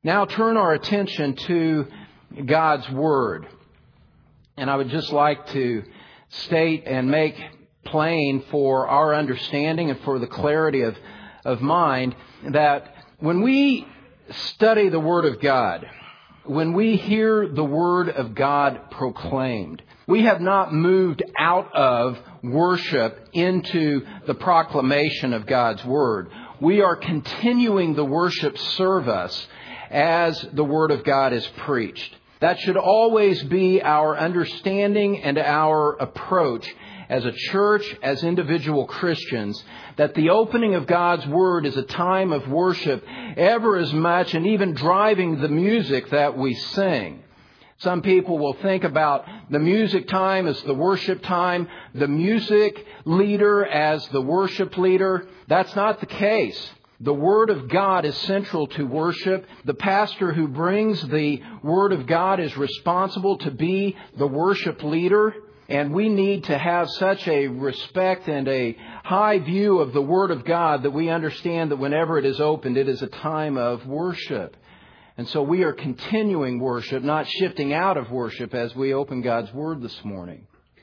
now turn our attention to God's Word. And I would just like to state and make plain for our understanding and for the clarity of mind that when we study the Word of God, when we hear the Word of God proclaimed, we have not moved out of worship into the proclamation of God's Word. We are continuing the worship service as the Word of God is preached. That should always be our understanding and our approach as a church, as individual Christians, that the opening of God's Word is a time of worship ever as much and even driving the music that we sing. Some people will think about the music time as the worship time, the music leader as the worship leader. That's not the case. The Word of God is central to worship. The pastor who brings the Word of God is responsible to be the worship leader. And we need to have such a respect and a high view of the Word of God that we understand that whenever it is opened, it is a time of worship. And so we are continuing worship, not shifting out of worship as we open God's Word this morning.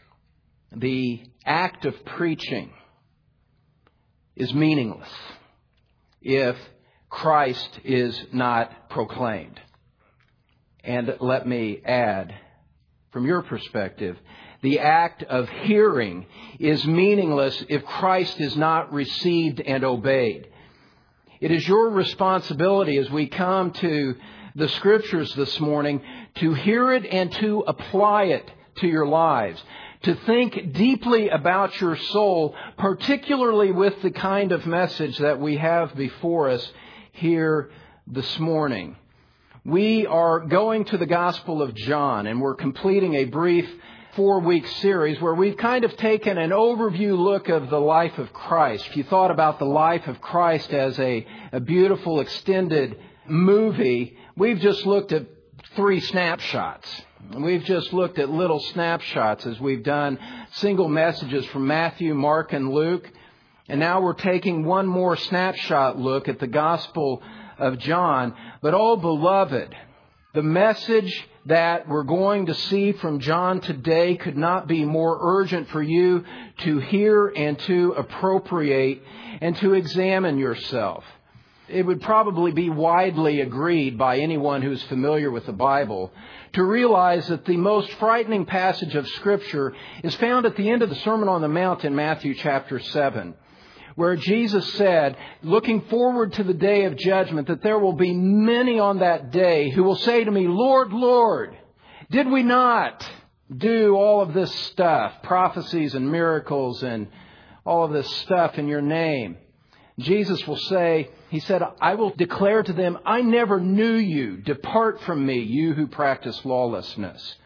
The act of preaching is meaningless if Christ is not proclaimed. And let me add, from your perspective, the act of hearing is meaningless if Christ is not received and obeyed. It is your responsibility as we come to the Scriptures this morning to hear it and to apply it to your lives. To think deeply about your soul, particularly with the kind of message that we have before us here this morning. We are going to the Gospel of John, and we're completing a brief 4-week series where we've kind of taken an overview look of the life of Christ. If you thought about the life of Christ as a beautiful extended movie, we've just looked at 3 snapshots. We've just looked at little snapshots as we've done single messages from Matthew, Mark, and Luke. And now we're taking one more snapshot look at the Gospel of John. But oh, beloved, the message that we're going to see from John today could not be more urgent for you to hear and to appropriate and to examine yourself. It would probably be widely agreed by anyone who's familiar with the Bible to realize that the most frightening passage of Scripture is found at the end of the Sermon on the Mount in Matthew chapter 7. Where Jesus said, looking forward to the day of judgment, that there will be many on that day who will say to me, Lord, Lord, did we not do all of this stuff, prophecies and miracles and all of this stuff in your name? Jesus will say, He said, I will declare to them, I never knew you. Depart from me, you who practice lawlessness.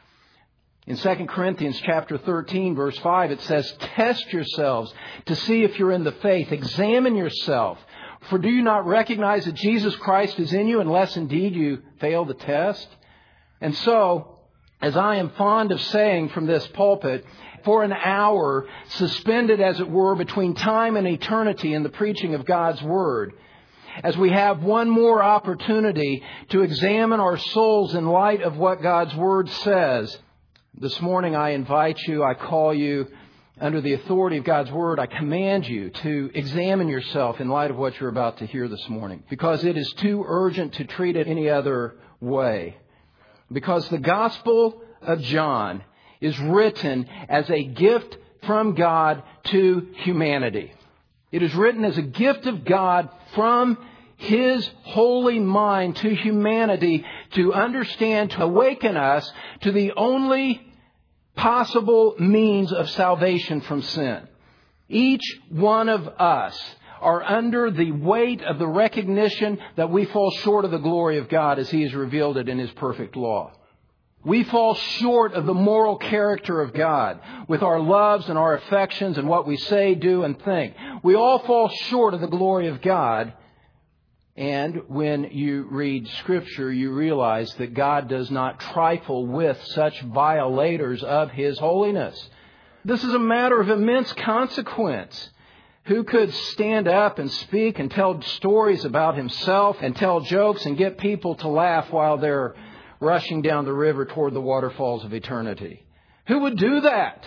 In 2 Corinthians chapter 13, verse 5, it says, test yourselves to see if you're in the faith. Examine yourself. For do you not recognize that Jesus Christ is in you unless indeed you fail the test? And so, as I am fond of saying from this pulpit, for an hour, suspended as it were between time and eternity in the preaching of God's Word, as we have one more opportunity to examine our souls in light of what God's Word says, this morning I invite you, I call you, under the authority of God's Word, I command you to examine yourself in light of what you're about to hear this morning. Because it is too urgent to treat it any other way. Because the Gospel of John is written as a gift from God to humanity. It is written as a gift of God from His holy mind to humanity to understand, to awaken us to the only possible means of salvation from sin. Each one of us are under the weight of the recognition that we fall short of the glory of God as He has revealed it in His perfect law. We fall short of the moral character of God with our loves and our affections and what we say, do, and think. We all fall short of the glory of God. And when you read Scripture, you realize that God does not trifle with such violators of His holiness. This is a matter of immense consequence. who could stand up and speak and tell stories about himself and tell jokes and get people to laugh while they're rushing down the river toward the waterfalls of eternity? Who would do that?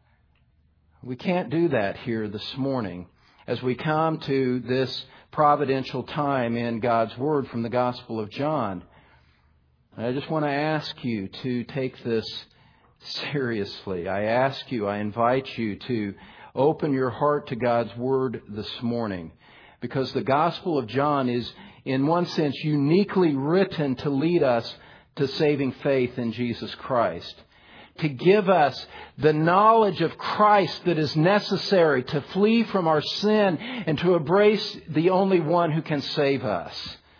We can't do that here this morning as we come to this providential time in God's Word from the Gospel of John. I just want to ask you to take this seriously. I invite you to open your heart to God's Word this morning, because the Gospel of John is, in one sense, uniquely written to lead us to saving faith in Jesus Christ, to give us the knowledge of Christ that is necessary to flee from our sin and to embrace the only one who can save us.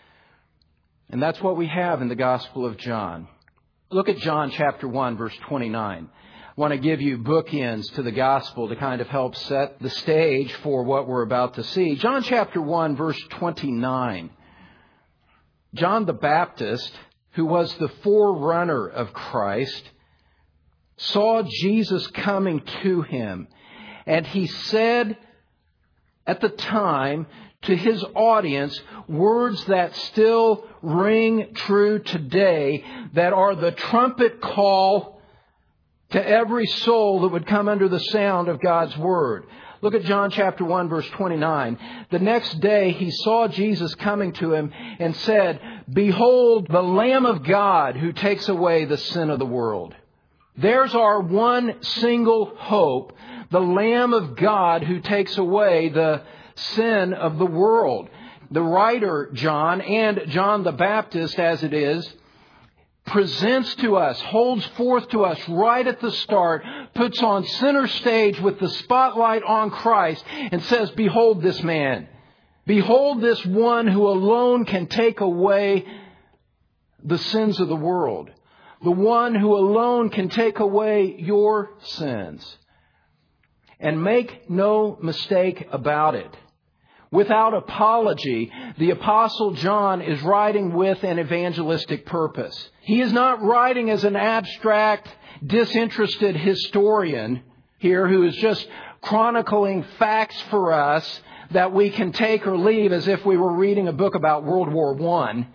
And that's what we have in the Gospel of John. Look at John chapter 1, verse 29. I want to give you bookends to the Gospel to kind of help set the stage for what we're about to see. John chapter 1, verse 29. John the Baptist, who was the forerunner of Christ, saw Jesus coming to him. And he said at the time to his audience words that still ring true today, that are the trumpet call to every soul that would come under the sound of God's Word. Look at John chapter 1, verse 29. The next day he saw Jesus coming to him and said, "Behold, the Lamb of God who takes away the sin of the world." There's our one single hope, the Lamb of God who takes away the sin of the world. The writer John, and John the Baptist as it is, presents to us, holds forth to us right at the start, puts on center stage with the spotlight on Christ and says, "Behold this man. Behold this one who alone can take away the sins of the world. The one who alone can take away your sins." And make no mistake about it, without apology, the Apostle John is writing with an evangelistic purpose. He is not writing as an abstract, disinterested historian here who is just chronicling facts for us that we can take or leave as if we were reading a book about World War I.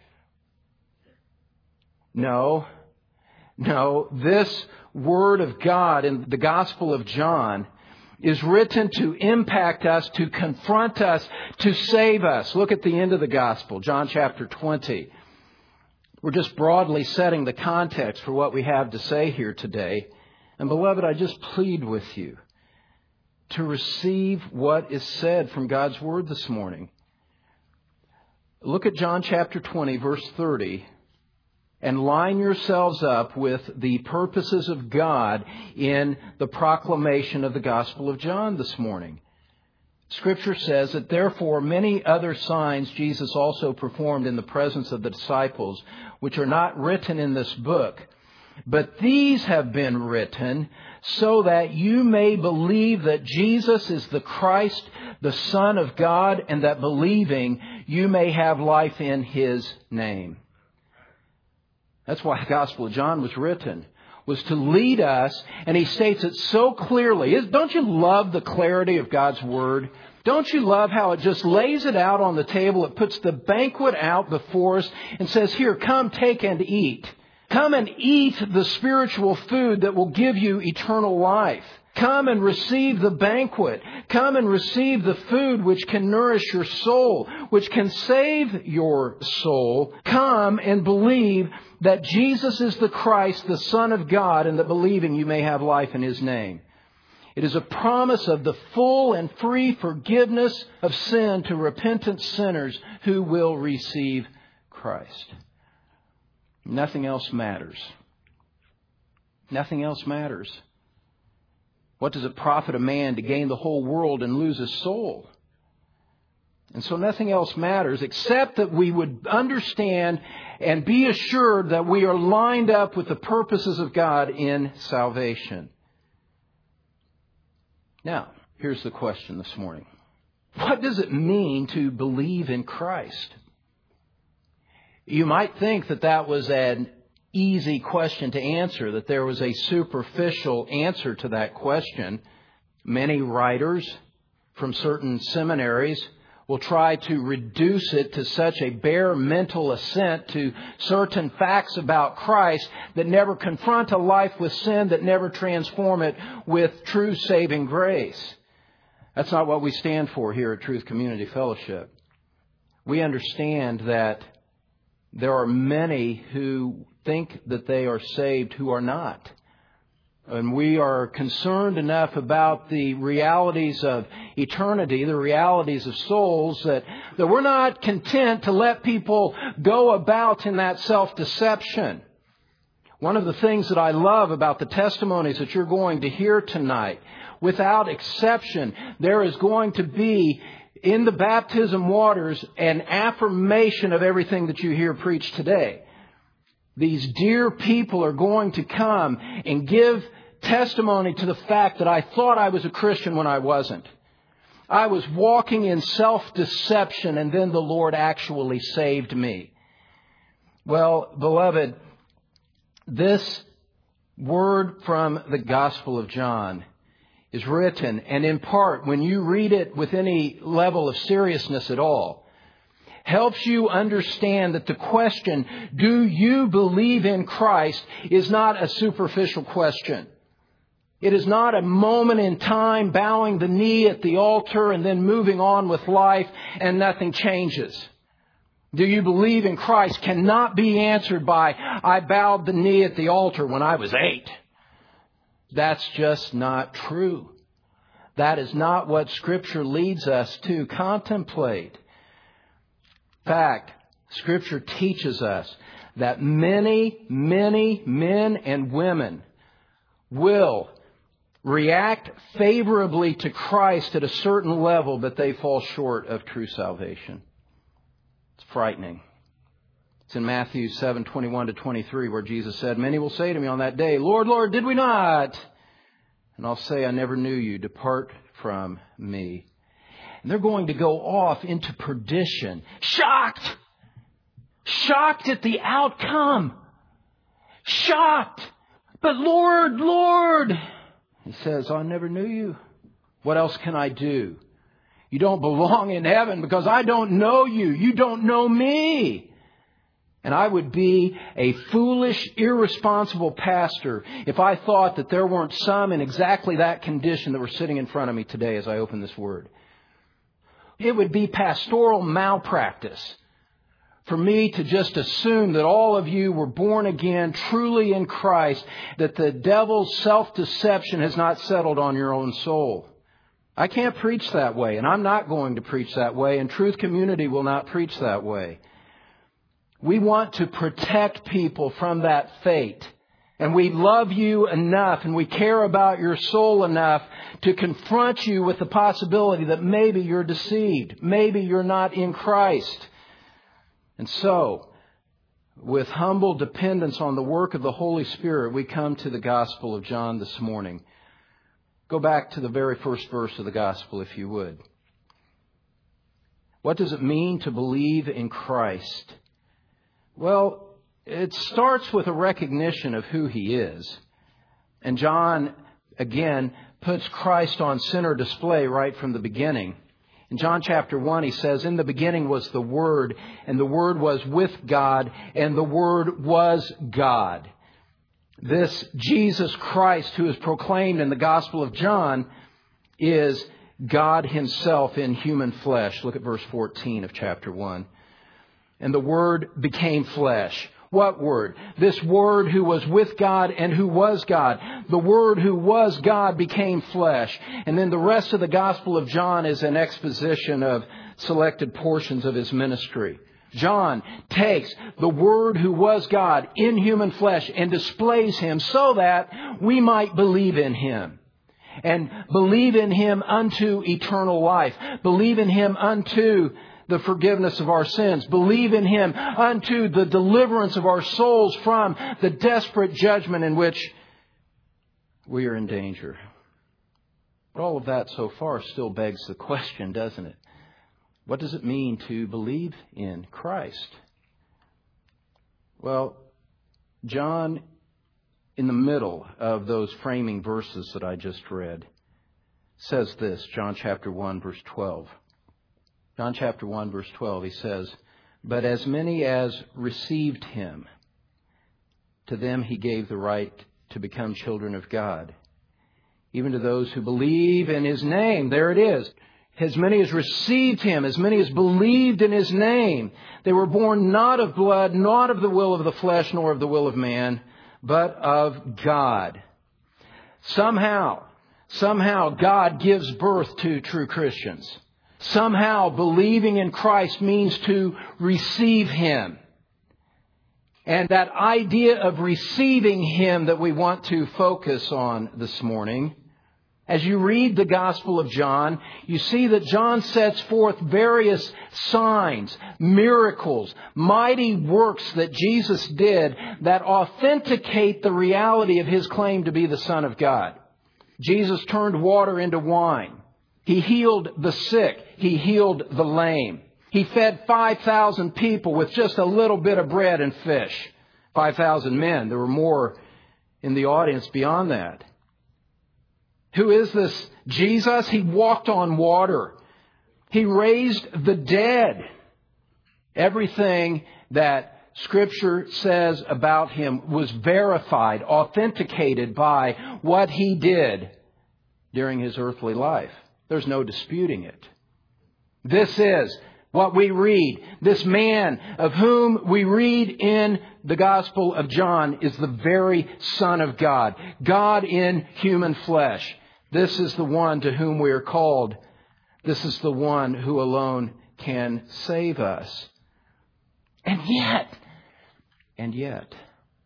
No, this Word of God in the Gospel of John is written to impact us, to confront us, to save us. Look at the end of the Gospel, John chapter 20. We're just broadly setting the context for what we have to say here today. And beloved, I just plead with you to receive what is said from God's Word this morning. Look at John chapter 20, verse 30. And line yourselves up with the purposes of God in the proclamation of the Gospel of John this morning. Scripture says that therefore many other signs Jesus also performed in the presence of the disciples, which are not written in this book. But these have been written so that you may believe that Jesus is the Christ, the Son of God, and that believing you may have life in His name. That's why the Gospel of John was written, was to lead us, and he states it so clearly. Don't you love the clarity of God's Word? Don't you love how it just lays it out on the table? It puts the banquet out before us and says, "Here, come, take and eat. Come and eat the spiritual food that will give you eternal life. Come and receive the banquet. Come and receive the food which can nourish your soul, which can save your soul. Come and believe that Jesus is the Christ, the Son of God, and that believing you may have life in His name." It is a promise of the full and free forgiveness of sin to repentant sinners who will receive Christ. Nothing else matters. Nothing else matters. What does it profit a man to gain the whole world and lose his soul? And so nothing else matters except that we would understand and be assured that we are lined up with the purposes of God in salvation. Now, here's the question this morning. What does it mean to believe in Christ? You might think that that was an easy question to answer, that there was a superficial answer to that question. Many writers from certain seminaries will try to reduce it to such a bare mental assent to certain facts about Christ that never confront a life with sin, that never transform it with true saving grace. That's not what we stand for here at Truth Community Fellowship. We understand that there are many who think that they are saved who are not. And we are concerned enough about the realities of eternity, the realities of souls, that we're not content to let people go about in that self-deception. One of the things that I love about the testimonies that you're going to hear tonight, without exception, there is going to be in the baptism waters an affirmation of everything that you hear preached today. These dear people are going to come and give testimony to the fact that I thought I was a Christian when I wasn't. I was walking in self-deception, and then the Lord actually saved me. Well, beloved, this word from the Gospel of John is written, and in part, when you read it with any level of seriousness at all, helps you understand that the question, do you believe in Christ, is not a superficial question. It is not a moment in time bowing the knee at the altar and then moving on with life and nothing changes. Do you believe in Christ cannot be answered by, I bowed the knee at the altar when I was 8. That's just not true. That is not what Scripture leads us to contemplate. In fact, Scripture teaches us that many, many men and women will react favorably to Christ at a certain level, but they fall short of true salvation. It's frightening. It's in Matthew 7:21-23 where Jesus said, many will say to me on that day, Lord, Lord, did we not? And I'll say, I never knew you. Depart from me. And they're going to go off into perdition. Shocked! Shocked at the outcome. Shocked! But Lord, Lord! He says, I never knew you. What else can I do? You don't belong in heaven because I don't know you. You don't know me. And I would be a foolish, irresponsible pastor if I thought that there weren't some in exactly that condition that were sitting in front of me today as I open this word. It would be pastoral malpractice for me to just assume that all of you were born again, truly in Christ, that the devil's self-deception has not settled on your own soul. I can't preach that way, and I'm not going to preach that way, and Truth Community will not preach that way. We want to protect people from that fate. And we love you enough and we care about your soul enough to confront you with the possibility that maybe you're deceived. Maybe you're not in Christ. And so, with humble dependence on the work of the Holy Spirit, we come to the Gospel of John this morning. Go back to the very first verse of the Gospel, if you would. What does it mean to believe in Christ? Well, it starts with a recognition of who He is. And John, again, puts Christ on center display right from the beginning. In John chapter 1, he says, in the beginning was the Word, and the Word was with God, and the Word was God. This Jesus Christ, who is proclaimed in the Gospel of John, is God Himself in human flesh. Look at verse 14 of chapter 1. And the Word became flesh. What Word? This Word who was with God and who was God. The Word who was God became flesh. And then the rest of the Gospel of John is an exposition of selected portions of His ministry. John takes the Word who was God in human flesh and displays Him so that we might believe in Him. And believe in Him unto eternal life. Believe in Him unto the forgiveness of our sins. Believe in Him unto the deliverance of our souls from the desperate judgment in which we are in danger. But all of that so far still begs the question, doesn't it? What does it mean to believe in Christ? Well, John, in the middle of those framing verses that I just read, says this, John chapter 1, verse 12. John chapter 1, verse 12, he says, "But as many as received him, to them he gave the right to become children of God, even to those who believe in his name." There it is. As many as received him, as many as believed in his name. They were born not of blood, not of the will of the flesh, nor of the will of man, but of God. Somehow God gives birth to true Christians. Somehow believing in Christ means to receive him. And that idea of receiving him that we want to focus on this morning, as you read the Gospel of John, you see that John sets forth various signs, miracles, mighty works that Jesus did that authenticate the reality of his claim to be the Son of God. Jesus turned water into wine. He healed the sick. He healed the lame. He fed 5,000 people with just a little bit of bread and fish. 5,000 men. There were more in the audience beyond that. Who is this Jesus? He walked on water. He raised the dead. Everything that Scripture says about him was verified, authenticated by what he did during his earthly life. There's no disputing it. This is what we read. This man of whom we read in the Gospel of John is the very Son of God. God in human flesh. This is the one to whom we are called. This is the one who alone can save us. And yet,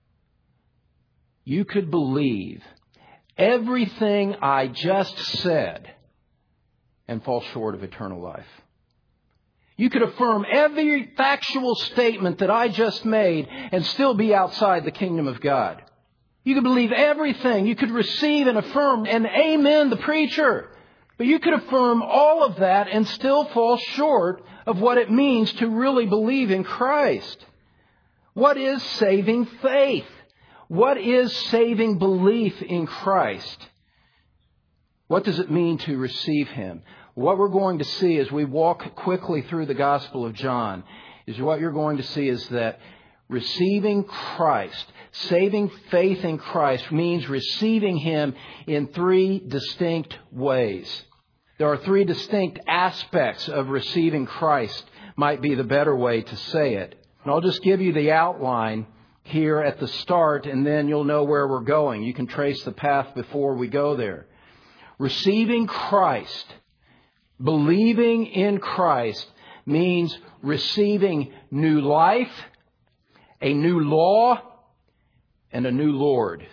you could believe everything I just said and fall short of eternal life. You could affirm every factual statement that I just made and still be outside the kingdom of God. You could believe everything. You could receive and affirm and amen the preacher. But you could affirm all of that and still fall short of what it means to really believe in Christ. What is saving faith? What is saving belief in Christ? What does it mean to receive him? What we're going to see as we walk quickly through the Gospel of John is what you're going to see is that receiving Christ, saving faith in Christ, means receiving him in three distinct ways. There are three distinct aspects of receiving Christ, might be the better way to say it. And I'll just give you the outline here at the start, and then you'll know where we're going. You can trace the path before we go there. Receiving Christ, believing in Christ, means receiving new life, a new law, and a new Lord.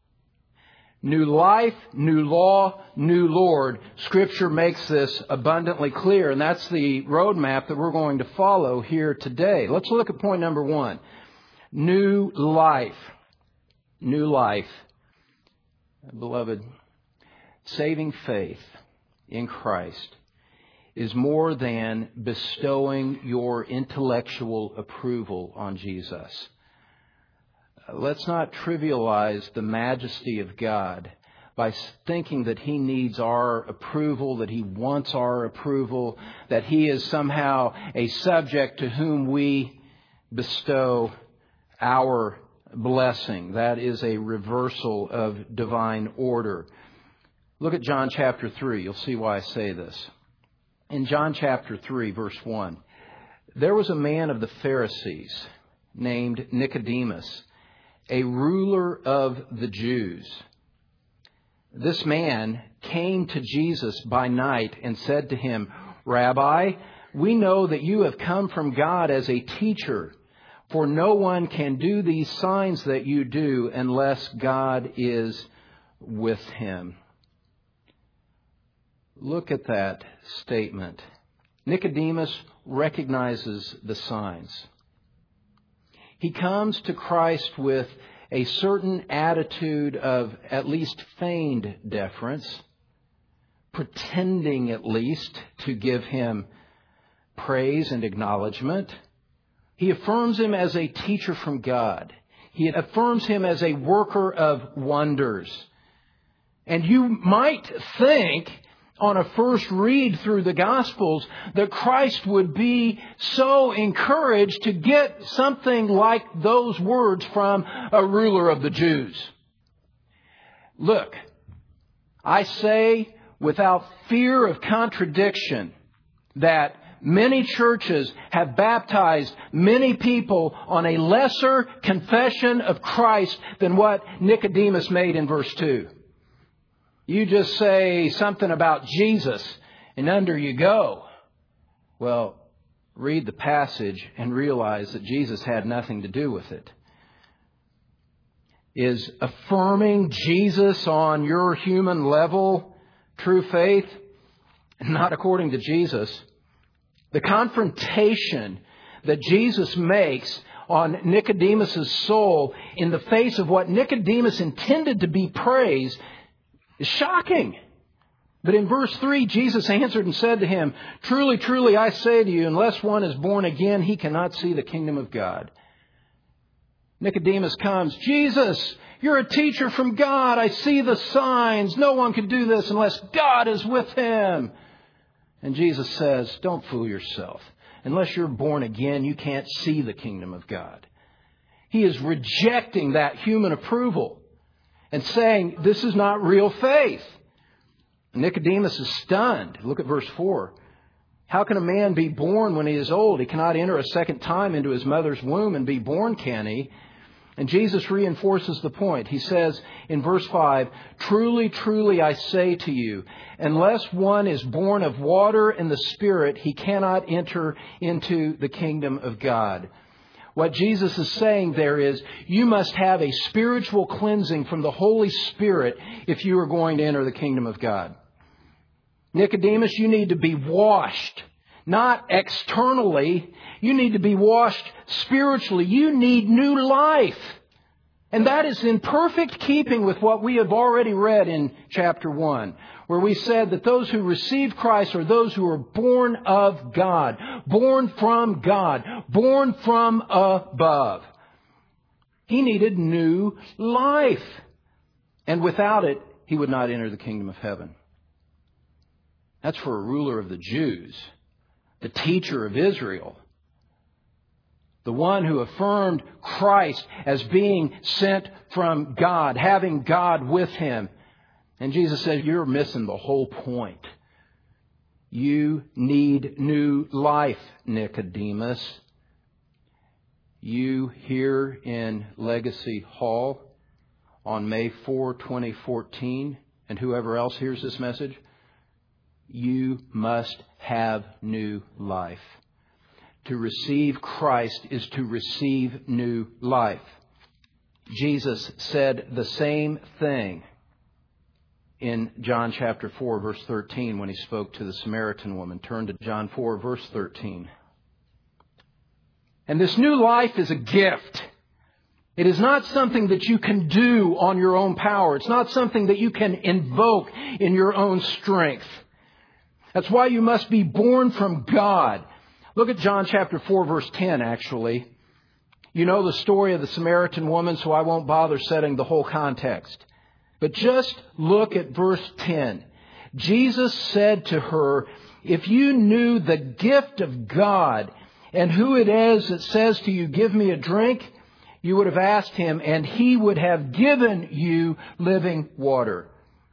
New life, new law, new Lord. Scripture makes this abundantly clear, and that's the roadmap that we're going to follow here today. Let's look at point number one. New life. New life. Beloved, saving faith in Christ is more than bestowing your intellectual approval on Jesus. Let's not trivialize the majesty of God by thinking that he needs our approval, that he wants our approval, that he is somehow a subject to whom we bestow our blessing. That is a reversal of divine order. Look at John chapter 3. You'll see why I say this. In John chapter 3, verse 1, there was a man of the Pharisees named Nicodemus, a ruler of the Jews. This man came to Jesus by night and said to him, "Rabbi, we know that you have come from God as a teacher, for no one can do these signs that you do unless God is with him." Look at that statement. Nicodemus recognizes the signs. He comes to Christ with a certain attitude of at least feigned deference, pretending at least to give him praise and acknowledgement. He affirms him as a teacher from God. He affirms him as a worker of wonders. And you might think on a first read through the Gospels that Christ would be so encouraged to get something like those words from a ruler of the Jews. Look, I say without fear of contradiction that many churches have baptized many people on a lesser confession of Christ than what Nicodemus made in verse 2. You just say something about Jesus and under you go. Well, read the passage and realize that Jesus had nothing to do with it. Is affirming Jesus on your human level true faith? Not according to Jesus. The confrontation that Jesus makes on Nicodemus' soul in the face of what Nicodemus intended to be praise is shocking. But in verse 3, Jesus answered and said to him, "Truly, truly, I say to you, unless one is born again, he cannot see the kingdom of God." Nicodemus comes, "Jesus, you're a teacher from God. I see the signs. No one can do this unless God is with him." And Jesus says, "Don't fool yourself. Unless you're born again, you can't see the kingdom of God." He is rejecting that human approval and saying, this is not real faith. Nicodemus is stunned. Look at verse 4. "How can a man be born when he is old? He cannot enter a second time into his mother's womb and be born, can he?" And Jesus reinforces the point. He says in verse 5, "Truly, truly, I say to you, unless one is born of water and the Spirit, he cannot enter into the kingdom of God." What Jesus is saying there is, you must have a spiritual cleansing from the Holy Spirit if you are going to enter the kingdom of God. Nicodemus, you need to be washed. Not externally. You need to be washed spiritually. You need new life. And that is in perfect keeping with what we have already read in chapter 1, where we said that those who receive Christ are those who are born of God, born from God, born from above. He needed new life. And without it, he would not enter the kingdom of heaven. That's for a ruler of the Jews. The teacher of Israel, the one who affirmed Christ as being sent from God, having God with him. And Jesus says, you're missing the whole point. You need new life, Nicodemus. You here in Legacy Hall on May 4, 2014, and whoever else hears this message, you must have new life. To receive Christ is to receive new life. Jesus said the same thing in John chapter 4, verse 13, when he spoke to the Samaritan woman. Turn to John 4, verse 13. And this new life is a gift. It is not something that you can do on your own power. It's not something that you can invoke in your own strength. That's why you must be born from God. Look at John chapter 4, verse 10, actually. You know the story of the Samaritan woman, so I won't bother setting the whole context. But just look at verse 10. Jesus said to her, "If you knew the gift of God and who it is that says to you, 'Give me a drink,' you would have asked him, and he would have given you living water."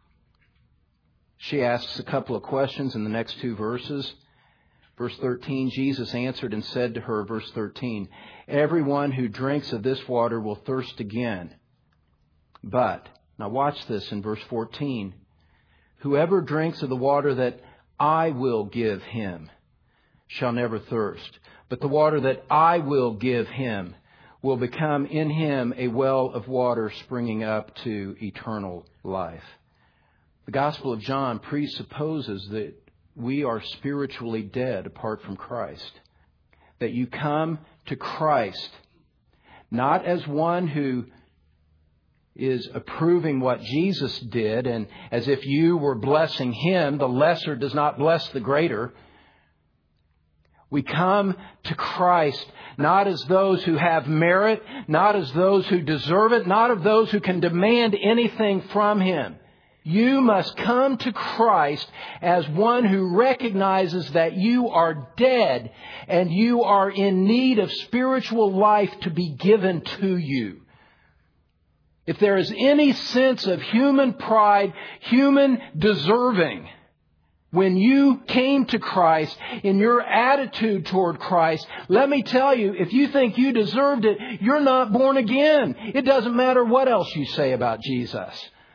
She asks a couple of questions in the next two verses. Verse 13, Jesus answered and said to her, verse 13, "Everyone who drinks of this water will thirst again. But," now watch this in verse 14, "whoever drinks of the water that I will give him shall never thirst. But the water that I will give him will become in him a well of water springing up to eternal life." The Gospel of John presupposes that we are spiritually dead apart from Christ. That you come to Christ not as one who is approving what Jesus did, and as if you were blessing him, the lesser does not bless the greater. We come to Christ not as those who have merit, not as those who deserve it, not of those who can demand anything from him. You must come to Christ as one who recognizes that you are dead and you are in need of spiritual life to be given to you. If there is any sense of human pride, human deserving, when you came to Christ, in your attitude toward Christ, let me tell you, if you think you deserved it, you're not born again. It doesn't matter what else you say about Jesus.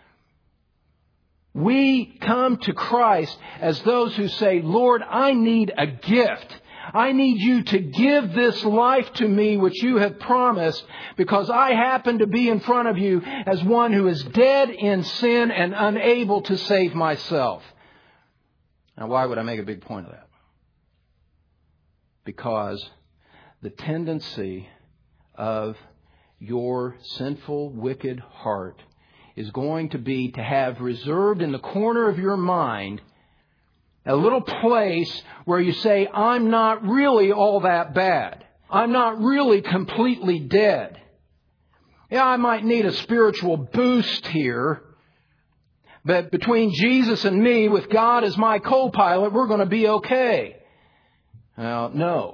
We come to Christ as those who say, Lord, I need a gift. I need you to give this life to me which you have promised, because I happen to be in front of you as one who is dead in sin and unable to save myself. Now, why would I make a big point of that? Because the tendency of your sinful, wicked heart is going to be to have reserved in the corner of your mind a little place where you say, I'm not really all that bad. I'm not really completely dead. Yeah, I might need a spiritual boost here, but between Jesus and me, with God as my co-pilot, we're going to be okay. Well,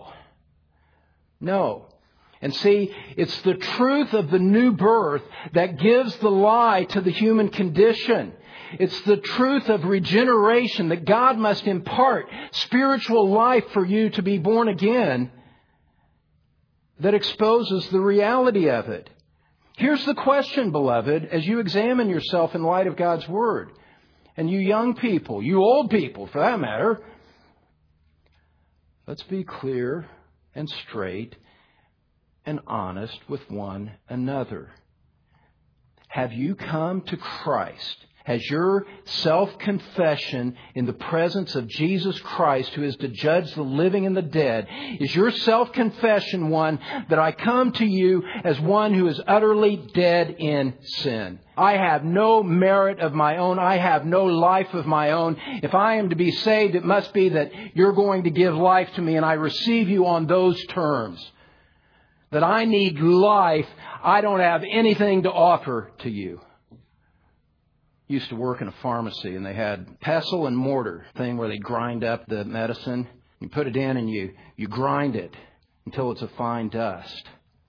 no. And see, it's the truth of the new birth that gives the lie to the human condition. It's the truth of regeneration that God must impart spiritual life for you to be born again that exposes the reality of it. Here's the question, beloved, as you examine yourself in light of God's Word. And you young people, you old people for that matter, let's be clear and straight and honest with one another. Have you come to Christ? Has your self-confession in the presence of Jesus Christ, who is to judge the living and the dead, is your self-confession one that I come to you as one who is utterly dead in sin? I have no merit of my own. I have no life of my own. If I am to be saved, it must be that you're going to give life to me and I receive you on those terms. That I need life. I don't have anything to offer to you. Used to work in a pharmacy, and they had pestle and mortar thing where they grind up the medicine. You put it in and you grind it until it's a fine dust.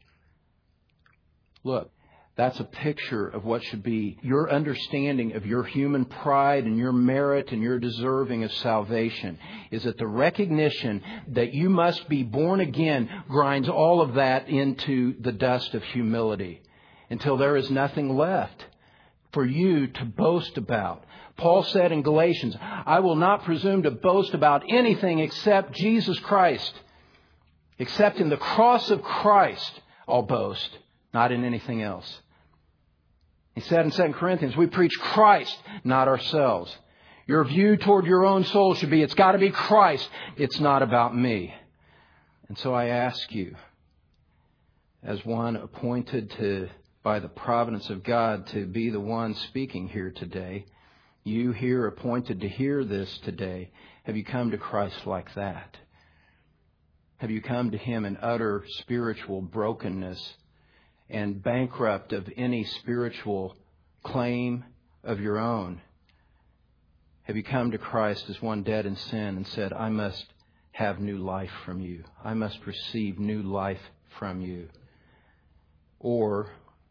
Look, that's a picture of what should be your understanding of your human pride and your merit and your deserving of salvation, is that the recognition that you must be born again grinds all of that into the dust of humility until there is nothing left for you to boast about. Paul said in Galatians, I will not presume to boast about anything except Jesus Christ. Except in the cross of Christ, I'll boast, not in anything else. He said in 2 Corinthians, we preach Christ, not ourselves. Your view toward your own soul should be, it's got to be Christ. It's not about me. And so I ask you, as one appointed by the providence of God to be the one speaking here today, you here appointed to hear this today, have you come to Christ like that? Have you come to Him in utter spiritual brokenness and bankrupt of any spiritual claim of your own? Have you come to Christ as one dead in sin and said, I must have new life from you. I must receive new life from you? Or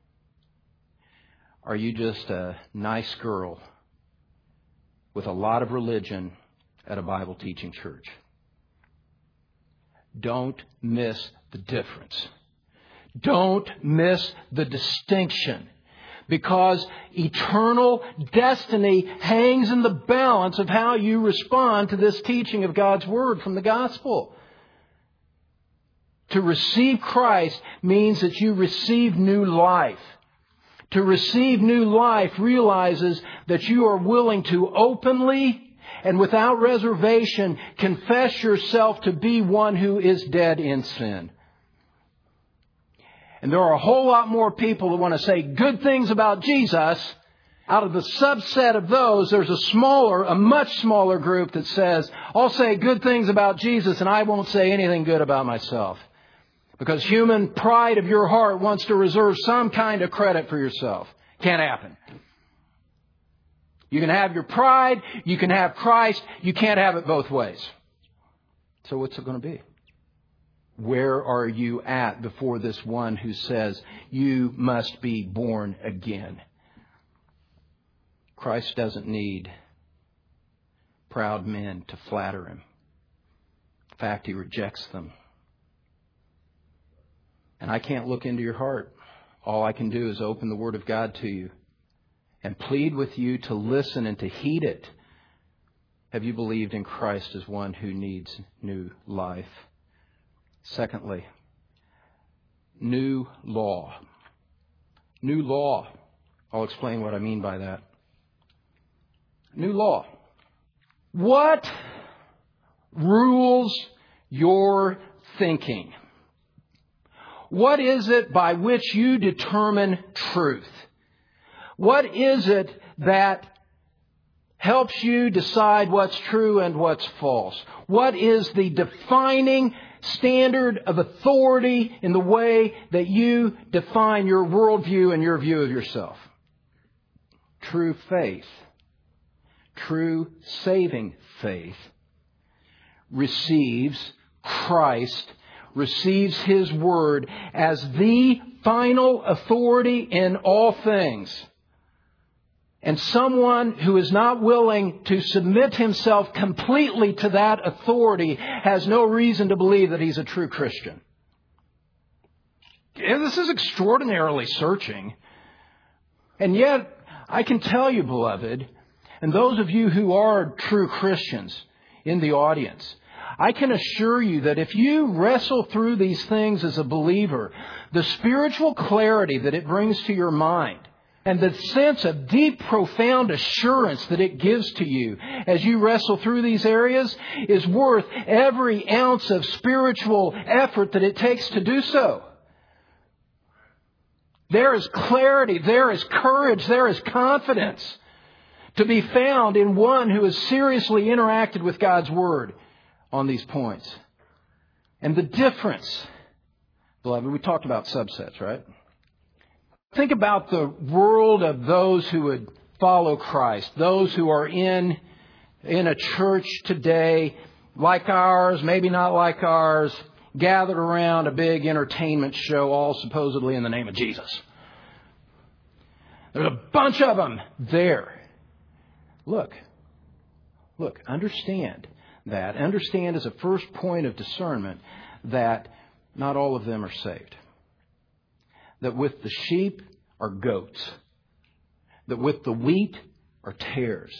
are you just a nice girl with a lot of religion at a Bible teaching church? Don't miss the difference. Don't miss the distinction. Because eternal destiny hangs in the balance of how you respond to this teaching of God's Word from the gospel. To receive Christ means that you receive new life. To receive new life realizes that you are willing to openly and without reservation confess yourself to be one who is dead in sin. And there are a whole lot more people that want to say good things about Jesus. Out of the subset of those, there's a much smaller group that says, I'll say good things about Jesus and I won't say anything good about myself. Because human pride of your heart wants to reserve some kind of credit for yourself. Can't happen. You can have your pride. You can have Christ. You can't have it both ways. So what's it going to be? Where are you at before this one who says you must be born again? Christ doesn't need proud men to flatter him. In fact, he rejects them. And I can't look into your heart. All I can do is open the Word of God to you and plead with you to listen and to heed it. Have you believed in Christ as one who needs new life? Secondly, new law. New law. I'll explain what I mean by that. New law. What rules your thinking? What is it by which you determine truth? What is it that helps you decide what's true and what's false? What is the defining standard of authority in the way that you define your worldview and your view of yourself? True faith, true saving faith, receives Christ, receives His Word as the final authority in all things. And someone who is not willing to submit himself completely to that authority has no reason to believe that he's a true Christian. And this is extraordinarily searching. And yet, I can tell you, beloved, and those of you who are true Christians in the audience, I can assure you that if you wrestle through these things as a believer, the spiritual clarity that it brings to your mind, and the sense of deep, profound assurance that it gives to you as you wrestle through these areas is worth every ounce of spiritual effort that it takes to do so. There is clarity, there is courage, there is confidence to be found in one who has seriously interacted with God's Word on these points. And the difference, beloved, we talked about subsets, right? Think about the world of those who would follow Christ, those who are in a church today like ours, maybe not like ours, gathered around a big entertainment show, all supposedly in the name of Jesus. There's a bunch of them there. Look, understand that. Understand as a first point of discernment that not all of them are saved. That with the sheep are goats. That with the wheat are tares.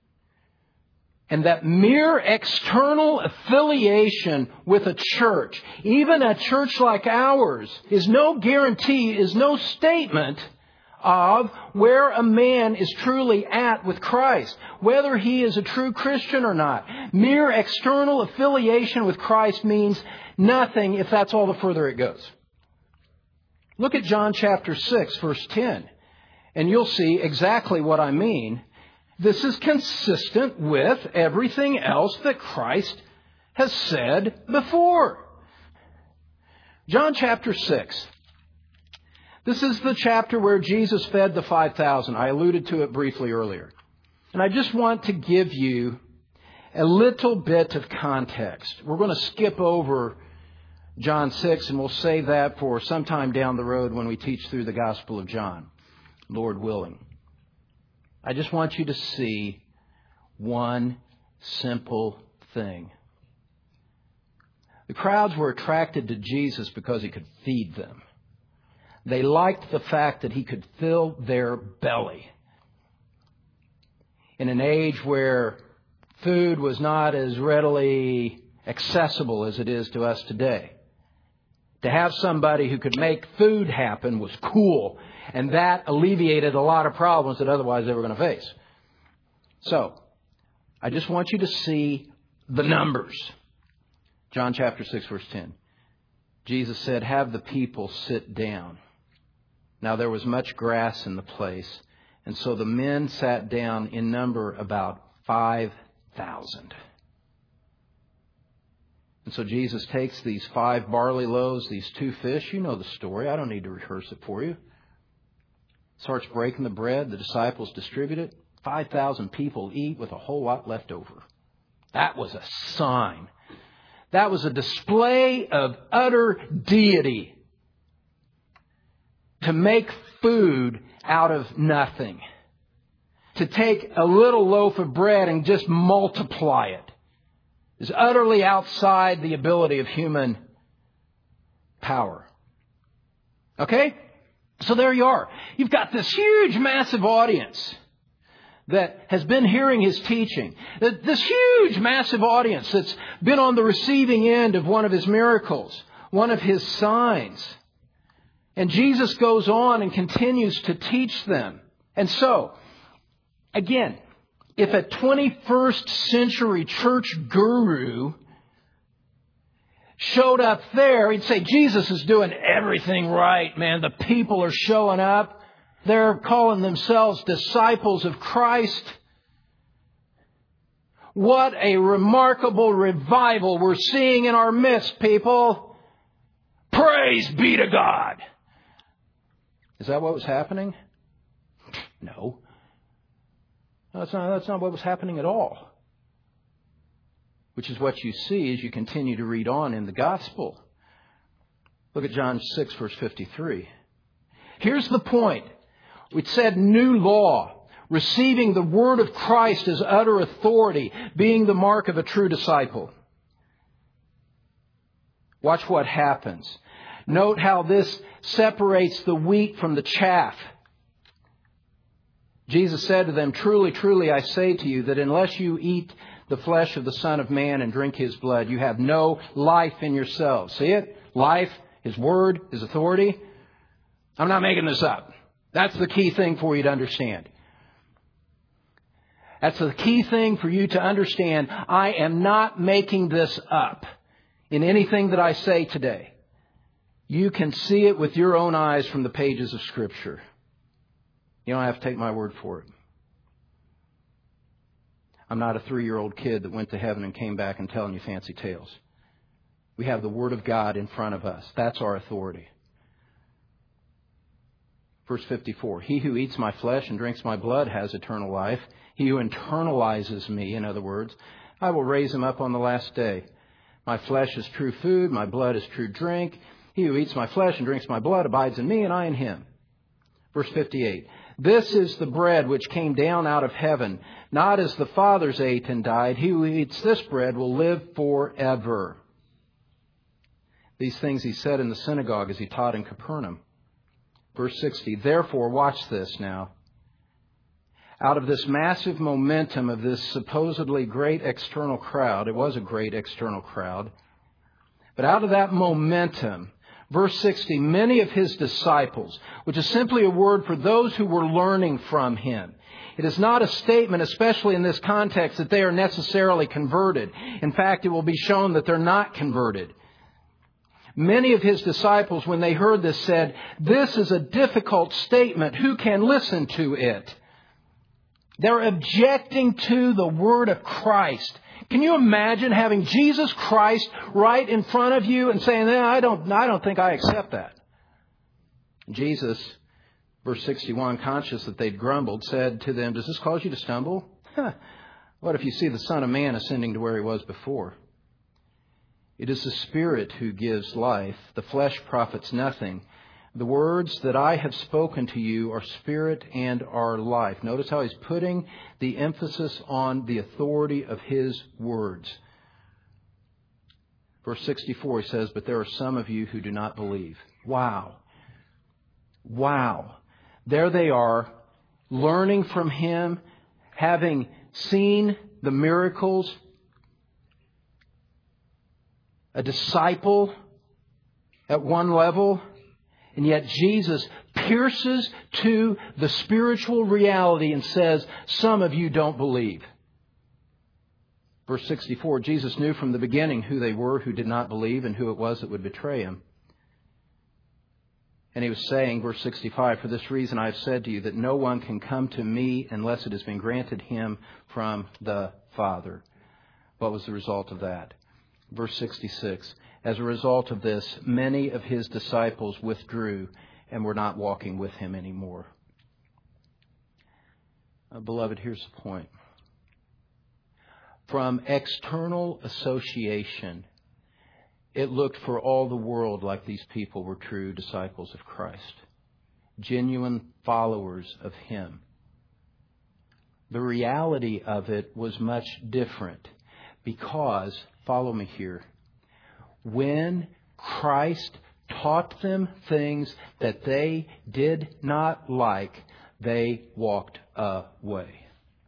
And that mere external affiliation with a church, even a church like ours, is no guarantee, is no statement of where a man is truly at with Christ, whether he is a true Christian or not. Mere external affiliation with Christ means nothing if that's all the further it goes. Look at John chapter 6, verse 10, and you'll see exactly what I mean. This is consistent with everything else that Christ has said before. John chapter 6. This is the chapter where Jesus fed the 5,000. I alluded to it briefly earlier. And I just want to give you a little bit of context. We're going to skip over John 6, and we'll save that for sometime down the road when we teach through the Gospel of John, Lord willing. I just want you to see one simple thing. The crowds were attracted to Jesus because He could feed them. They liked the fact that He could fill their belly. In an age where food was not as readily accessible as it is to us today, to have somebody who could make food happen was cool, and that alleviated a lot of problems that otherwise they were going to face. So, I just want you to see the numbers. John chapter 6, verse 10. Jesus said, "Have the people sit down." Now there was much grass in the place, and so the men sat down in number about 5,000. And so Jesus takes these 5 barley loaves, these 2 fish. You know the story. I don't need to rehearse it for you. Starts breaking the bread. The disciples distribute it. 5,000 people eat with a whole lot left over. That was a sign. That was a display of utter deity. To make food out of nothing. To take a little loaf of bread and just multiply it is utterly outside the ability of human power. Okay? So there you are. You've got this huge, massive audience that has been hearing His teaching. This huge, massive audience that's been on the receiving end of one of His miracles, one of His signs. And Jesus goes on and continues to teach them. And so, again, if a 21st century church guru showed up there, he'd say, Jesus is doing everything right, man. The people are showing up. They're calling themselves disciples of Christ. What a remarkable revival we're seeing in our midst, people. Praise be to God. Is that what was happening? No. That's not what was happening at all. Which is what you see as you continue to read on in the gospel. Look at John 6, verse 53. Here's the point. We said new law, receiving the word of Christ as utter authority, being the mark of a true disciple. Watch what happens. Note how this separates the wheat from the chaff. Jesus said to them, truly, truly, I say to you that unless you eat the flesh of the Son of Man and drink His blood, you have no life in yourselves. See it? Life, His word, His authority. I'm not making this up. That's the key thing for you to understand. That's the key thing for you to understand. I am not making this up in anything that I say today. You can see it with your own eyes from the pages of Scripture. You don't have to take my word for it. I'm not a 3-year-old kid that went to heaven and came back and telling you fancy tales. We have the Word of God in front of us. That's our authority. Verse 54, He who eats my flesh and drinks my blood has eternal life. He who internalizes me, in other words, I will raise him up on the last day. My flesh is true food, my blood is true drink. He who eats my flesh and drinks my blood abides in me, and I in him. Verse 58, This is the bread which came down out of heaven, not as the fathers ate and died. He who eats this bread will live forever. These things He said in the synagogue as He taught in Capernaum. Verse 60, Therefore, watch this now. Out of this massive momentum of this supposedly great external crowd, it was a great external crowd, but out of that momentum, verse 60, many of His disciples, which is simply a word for those who were learning from Him. It is not a statement, especially in this context, that they are necessarily converted. In fact, it will be shown that they're not converted. Many of His disciples, when they heard this, said, This is a difficult statement. Who can listen to it? They're objecting to the word of Christ. Can you imagine having Jesus Christ right in front of you and saying, I don't think I accept that. Jesus, verse 61, conscious that they'd grumbled, said to them, Does this cause you to stumble? What if you see the Son of Man ascending to where He was before? It is the Spirit who gives life. The flesh profits nothing. The words that I have spoken to you are spirit and are life. Notice how He's putting the emphasis on the authority of His words. Verse 64, He says, But there are some of you who do not believe. Wow. Wow. There they are, learning from Him, having seen the miracles. A disciple at one level. And yet Jesus pierces to the spiritual reality and says, Some of you don't believe. Verse 64, Jesus knew from the beginning who they were who did not believe and who it was that would betray Him. And He was saying, verse 65, For this reason I have said to you that no one can come to me unless it has been granted him from the Father. What was the result of that? Verse 66, As a result of this, many of His disciples withdrew and were not walking with Him anymore. Beloved, here's the point. From external association, it looked for all the world like these people were true disciples of Christ, genuine followers of Him. The reality of it was much different because, follow me here, when Christ taught them things that they did not like, they walked away.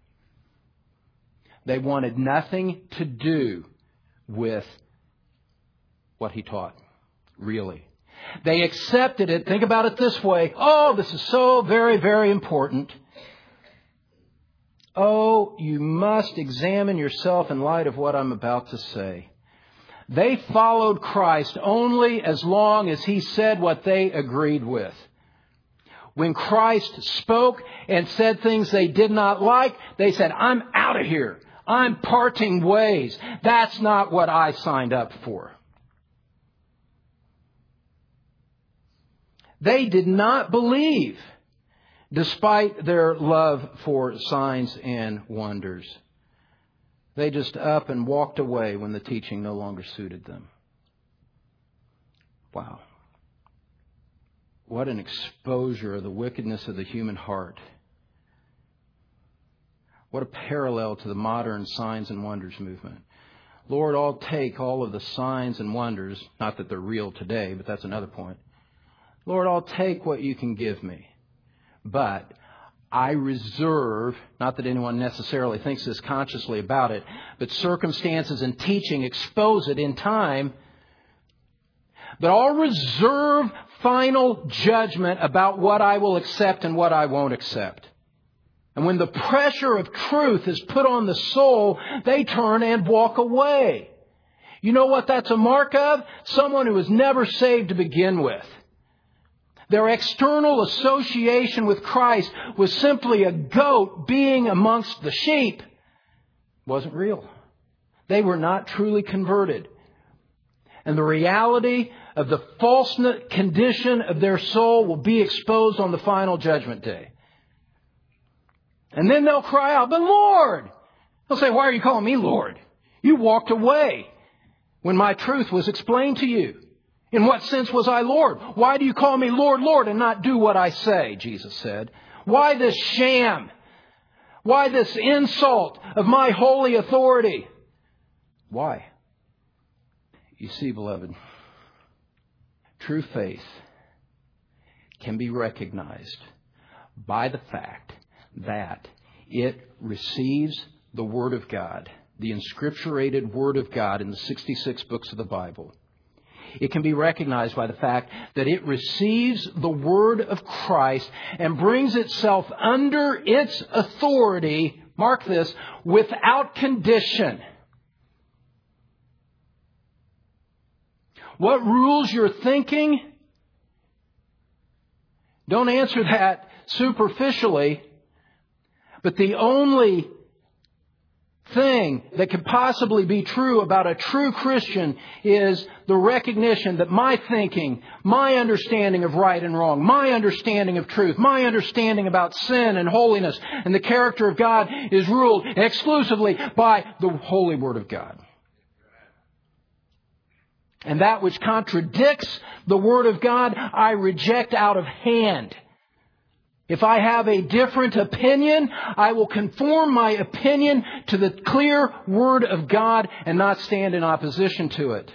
They wanted nothing to do with what He taught, really. They accepted it. Think about it this way. Oh, this is so very, very important. Oh, you must examine yourself in light of what I'm about to say. They followed Christ only as long as He said what they agreed with. When Christ spoke and said things they did not like, they said, I'm out of here. I'm parting ways. That's not what I signed up for. They did not believe, despite their love for signs and wonders. They just up and walked away when the teaching no longer suited them. Wow. What an exposure of the wickedness of the human heart. What a parallel to the modern signs and wonders movement. Lord, I'll take all of the signs and wonders, not that they're real today, but that's another point. Lord, I'll take what you can give me. But I reserve, not that anyone necessarily thinks this consciously about it, but circumstances and teaching expose it in time. But I'll reserve final judgment about what I will accept and what I won't accept. And when the pressure of truth is put on the soul, they turn and walk away. You know what that's a mark of? Someone who was never saved to begin with. Their external association with Christ was simply a goat being amongst the sheep. It wasn't real. They were not truly converted. And the reality of the false condition of their soul will be exposed on the final judgment day. And then they'll cry out, but Lord! They'll say, why are you calling me Lord? You walked away when my truth was explained to you. In what sense was I Lord? Why do you call me Lord, Lord, and not do what I say? Jesus said. Why this sham? Why this insult of my holy authority? Why? You see, beloved, true faith can be recognized by the fact that it receives the Word of God, the inscripturated Word of God in the 66 books of the Bible. It can be recognized by the fact that it receives the Word of Christ and brings itself under its authority, mark this, without condition. What rules your thinking? Don't answer that superficially. But the only thing that could possibly be true about a true Christian is the recognition that my thinking, my understanding of right and wrong, my understanding of truth, my understanding about sin and holiness and the character of God is ruled exclusively by the holy Word of God. And that which contradicts the Word of God, I reject out of hand. If I have a different opinion, I will conform my opinion to the clear Word of God and not stand in opposition to it.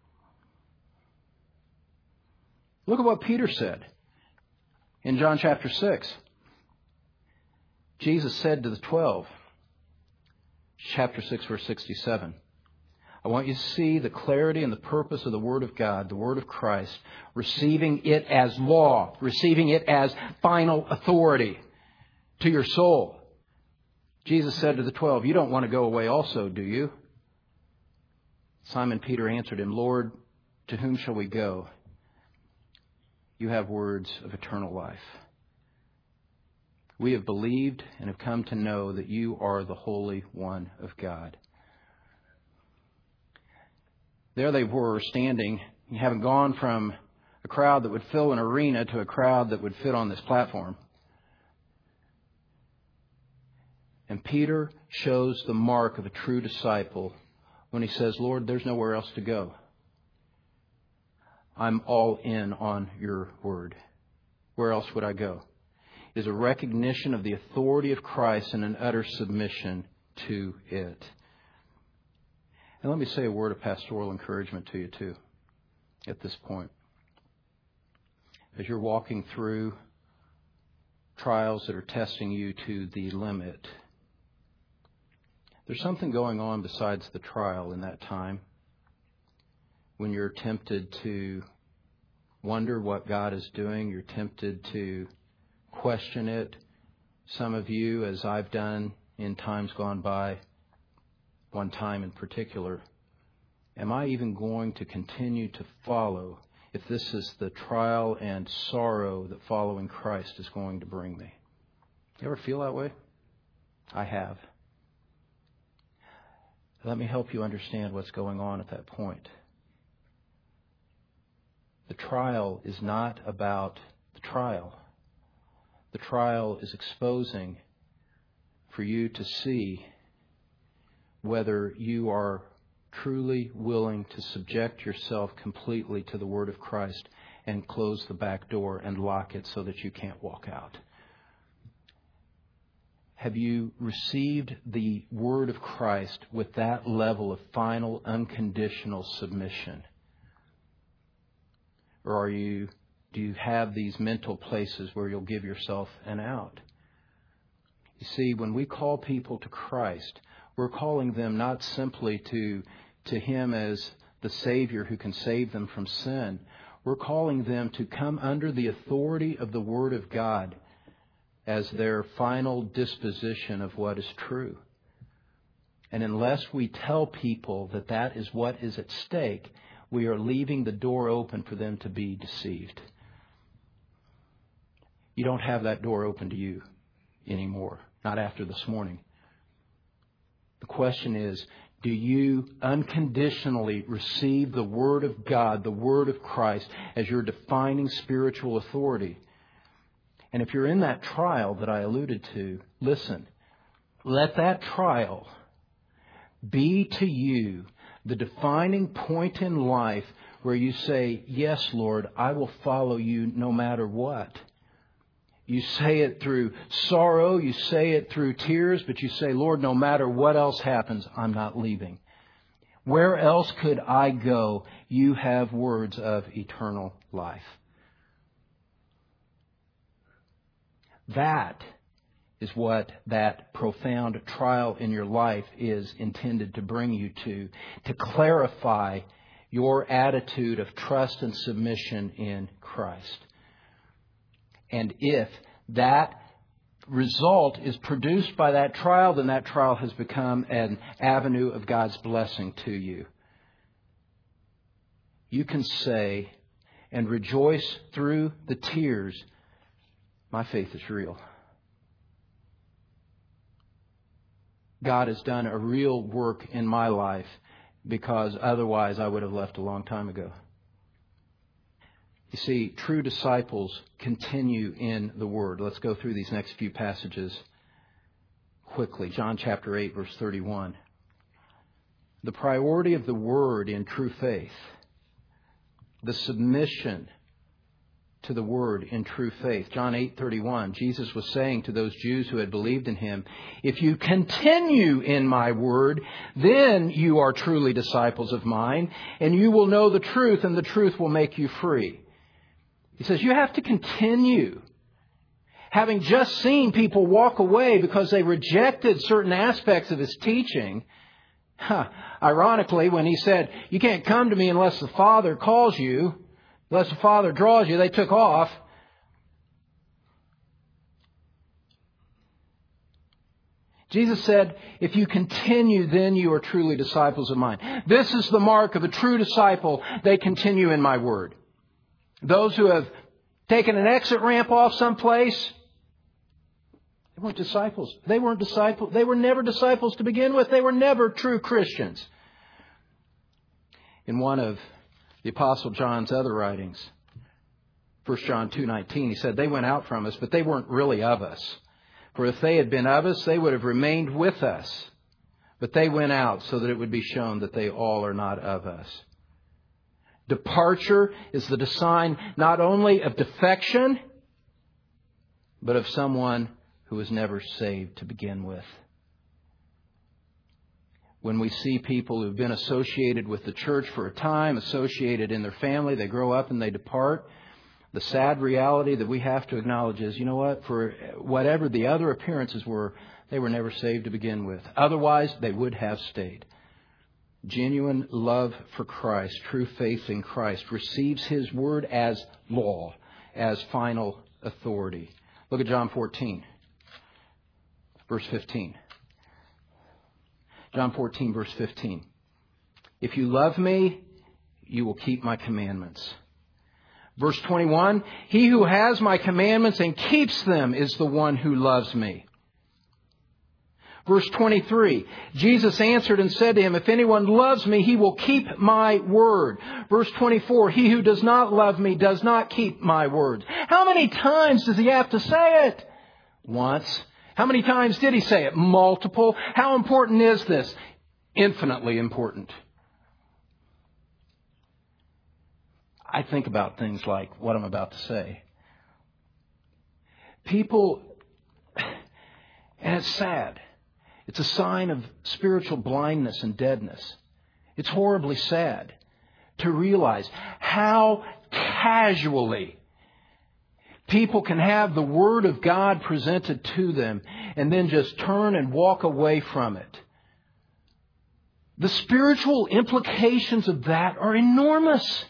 Look at what Peter said in John chapter 6. Jesus said to the 12, chapter 6, verse 67, I want you to see the clarity and the purpose of the Word of God, the Word of Christ, receiving it as law, receiving it as final authority to your soul. Jesus said to the 12, you don't want to go away also, do you? Simon Peter answered him, Lord, to whom shall we go? You have words of eternal life. We have believed and have come to know that you are the Holy One of God. There they were standing, having gone from a crowd that would fill an arena to a crowd that would fit on this platform. And Peter shows the mark of a true disciple when he says, Lord, there's nowhere else to go. I'm all in on your word. Where else would I go? It is a recognition of the authority of Christ and an utter submission to it. And let me say a word of pastoral encouragement to you too at this point. As you're walking through trials that are testing you to the limit, there's something going on besides the trial in that time when you're tempted to wonder what God is doing. You're tempted to question it. Some of you, as I've done in times gone by, one time in particular, am I even going to continue to follow if this is the trial and sorrow that following Christ is going to bring me? You ever feel that way? I have. Let me help you understand what's going on at that point. The trial is not about the trial. The trial is exposing for you to see whether you are truly willing to subject yourself completely to the Word of Christ and close the back door and lock it so that you can't walk out. Have you received the Word of Christ with that level of final, unconditional submission? Or do you have these mental places where you'll give yourself an out? You see, when we call people to Christ, we're calling them not simply to Him as the Savior who can save them from sin. We're calling them to come under the authority of the Word of God as their final disposition of what is true. And unless we tell people that that is what is at stake, we are leaving the door open for them to be deceived. You don't have that door open to you anymore, not after this morning. The question is, do you unconditionally receive the Word of God, the Word of Christ, as your defining spiritual authority? And if you're in that trial that I alluded to, listen, let that trial be to you the defining point in life where you say, yes, Lord, I will follow you no matter what. You say it through sorrow, you say it through tears, but you say, Lord, no matter what else happens, I'm not leaving. Where else could I go? You have words of eternal life. That is what that profound trial in your life is intended to bring you to clarify your attitude of trust and submission in Christ. And if that result is produced by that trial, then that trial has become an avenue of God's blessing to you. You can say and rejoice through the tears, my faith is real. God has done a real work in my life because otherwise I would have left a long time ago. You see, true disciples continue in the Word. Let's go through these next few passages quickly. John chapter 8, verse 31. The priority of the Word in true faith. The submission to the Word in true faith. John 8:31, Jesus was saying to those Jews who had believed in Him, if you continue in my Word, then you are truly disciples of mine, and you will know the truth, and the truth will make you free. He says you have to continue. Having just seen people walk away because they rejected certain aspects of His teaching, ironically, when He said, you can't come to me unless the Father calls you, unless the Father draws you, they took off. Jesus said, if you continue, then you are truly disciples of mine. This is the mark of a true disciple. They continue in my Word. Those who have taken an exit ramp off someplace, they weren't disciples. They weren't disciples. They were never disciples to begin with. They were never true Christians. In one of the Apostle John's other writings, 1 John 2:19, he said, they went out from us, but they weren't really of us. For if they had been of us, they would have remained with us. But they went out so that it would be shown that they all are not of us. Departure is the sign not only of defection, but of someone who was never saved to begin with. When we see people who've been associated with the church for a time, associated in their family, they grow up and they depart, the sad reality that we have to acknowledge is, you know what, for whatever the other appearances were, they were never saved to begin with. Otherwise, they would have stayed. Genuine love for Christ, true faith in Christ, receives His Word as law, as final authority. Look at John 14, verse 15. John 14, verse 15. If you love me, you will keep my commandments. Verse 21, he who has my commandments and keeps them is the one who loves me. Verse 23, Jesus answered and said to him, if anyone loves me, he will keep my word. Verse 24, he who does not love me does not keep my words. How many times does he have to say it? Once. How many times did he say it? Multiple. How important is this? Infinitely important. I think about things like what I'm about to say. People, and it's sad. It's a sign of spiritual blindness and deadness. It's horribly sad to realize how casually people can have the Word of God presented to them and then just turn and walk away from it. The spiritual implications of that are enormous.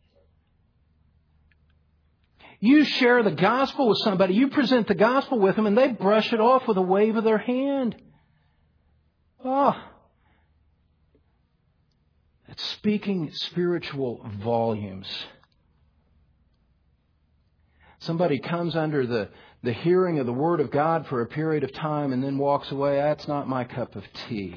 You share the gospel with somebody, you present the gospel with them, and they brush it off with a wave of their hand. Oh, it's speaking spiritual volumes. Somebody comes under the hearing of the Word of God for a period of time and then walks away. That's not my cup of tea.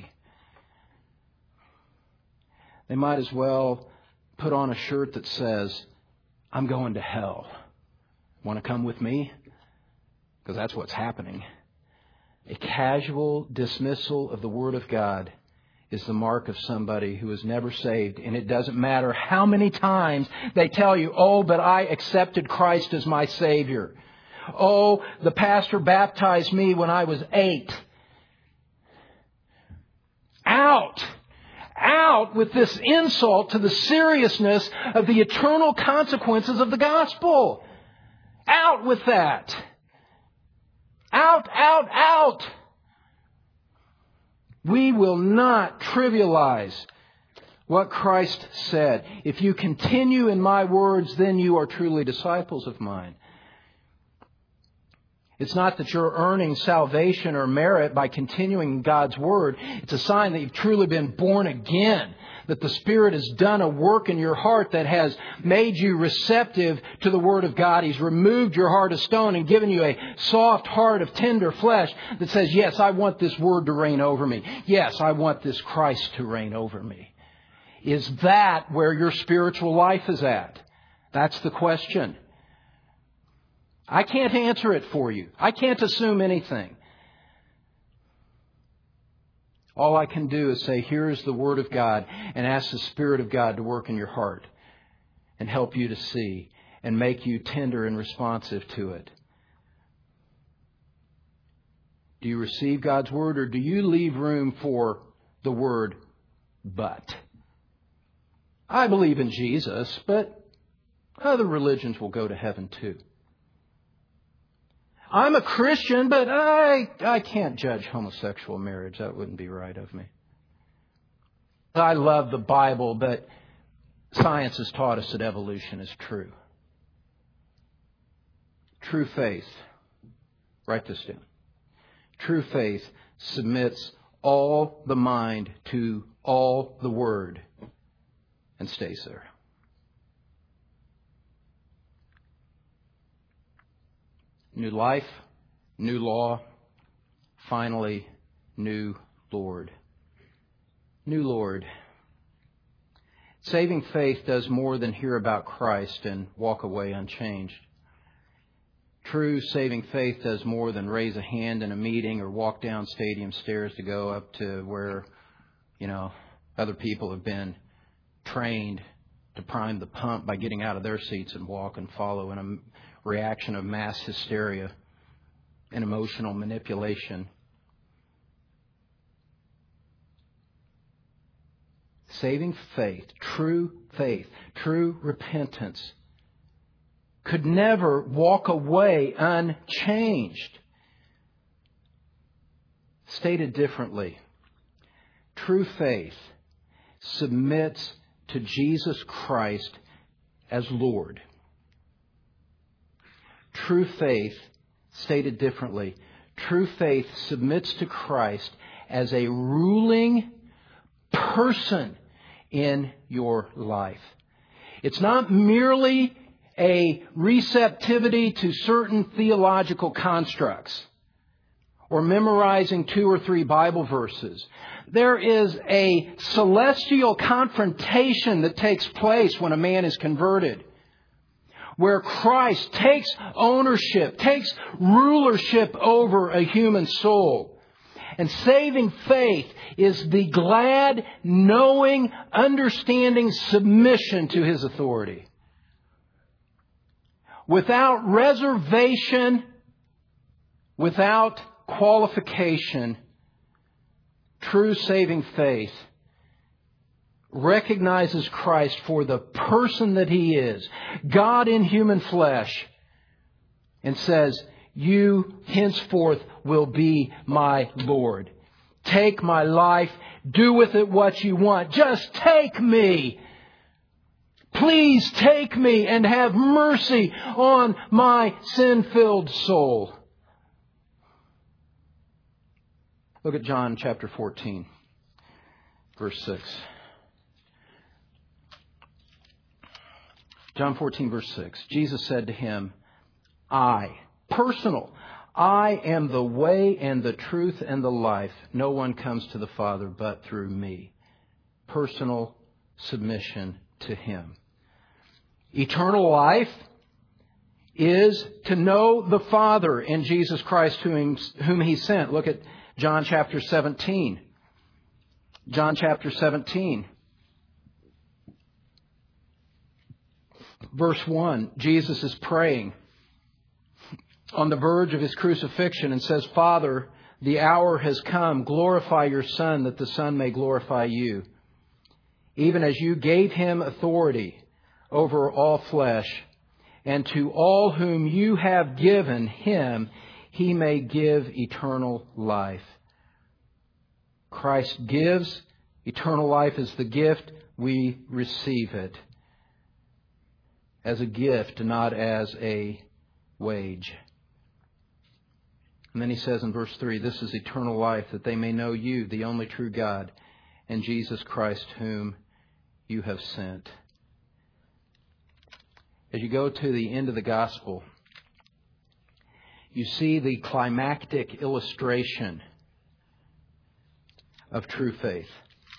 They might as well put on a shirt that says, I'm going to hell. Want to come with me? Because that's what's happening. A casual dismissal of the Word of God is the mark of somebody who is never saved. And it doesn't matter how many times they tell you, oh, but I accepted Christ as my Savior. Oh, the pastor baptized me when I was 8. Out with this insult to the seriousness of the eternal consequences of the gospel. Out with that. Out. We will not trivialize what Christ said. If you continue in my words, then you are truly disciples of mine. It's not that you're earning salvation or merit by continuing in God's Word. It's a sign that you've truly been born again. That the Spirit has done a work in your heart that has made you receptive to the Word of God. He's removed your heart of stone and given you a soft heart of tender flesh that says, yes, I want this Word to reign over me. Yes, I want this Christ to reign over me. Is that where your spiritual life is at? That's the question. I can't answer it for you. I can't assume anything. All I can do is say, here is the Word of God, and ask the Spirit of God to work in your heart and help you to see and make you tender and responsive to it. Do you receive God's Word, or do you leave room for the word but? I believe in Jesus, but other religions will go to heaven too. I'm a Christian, but I can't judge homosexual marriage. That wouldn't be right of me. I love the Bible, but science has taught us that evolution is true. True faith, write this down. True faith submits all the mind to all the Word and stays there. New life, new law, finally, new Lord. New Lord. Saving faith does more than hear about Christ and walk away unchanged. True saving faith does more than raise a hand in a meeting or walk down stadium stairs to go up to where, other people have been trained to prime the pump by getting out of their seats and walk and follow in a reaction of mass hysteria and emotional manipulation. Saving faith, true repentance, could never walk away unchanged. Stated differently, true faith submits to Jesus Christ as Lord. True faith, stated differently, true faith submits to Christ as a ruling person in your life. It's not merely a receptivity to certain theological constructs or memorizing 2 or 3 Bible verses. There is a celestial confrontation that takes place when a man is converted, where Christ takes ownership, takes rulership over a human soul. And saving faith is the glad, knowing, understanding submission to His authority. Without reservation, without qualification, true saving faith recognizes Christ for the person that He is, God in human flesh, and says, "You henceforth will be my Lord. Take my life. Do with it what you want. Just take me. Please take me and have mercy on my sin-filled soul." Look at John chapter 14, verse 6. John 14, verse 6. Jesus said to him, personal, I am the way and the truth and the life. No one comes to the Father but through me. Personal submission to Him. Eternal life is to know the Father in Jesus Christ whom He sent. Look at John chapter 17. John chapter 17. Verse 1. Jesus is praying on the verge of His crucifixion and says, "Father, the hour has come. Glorify your Son, that the Son may glorify you. Even as you gave Him authority over all flesh, and to all whom you have given Him, He may give eternal life." Christ gives eternal life as the gift. We receive it as a gift, not as a wage. And then He says in verse 3, "This is eternal life, that they may know you, the only true God, and Jesus Christ whom you have sent." As you go to the end of the gospel, you see the climactic illustration of true faith.